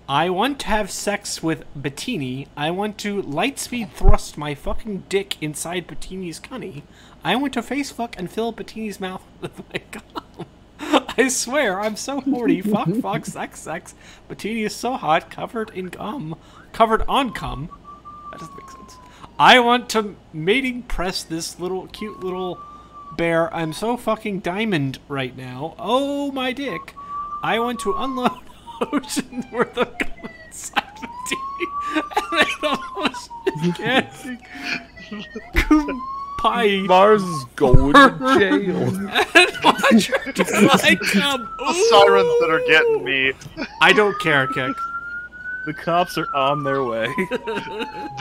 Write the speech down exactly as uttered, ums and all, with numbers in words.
I want to have sex with Bettini. I want to lightspeed thrust my fucking dick inside Bettini's cunny. I want to face fuck and fill Bettini's mouth with my cum. I swear, I'm so horny. Fuck, fuck, sex, sex. Bettini is so hot, covered in cum. Covered on cum. That doesn't make sense. I want to mating press this little, cute little bear. I'm so fucking diamond right now. Oh, my dick. I want to unload oceans worth of cum inside Bettini. And make the most gigantic pie. Mars is going to jail. And watch her to my cum. The sirens that are getting me. I don't care, Kick. The cops are on their way.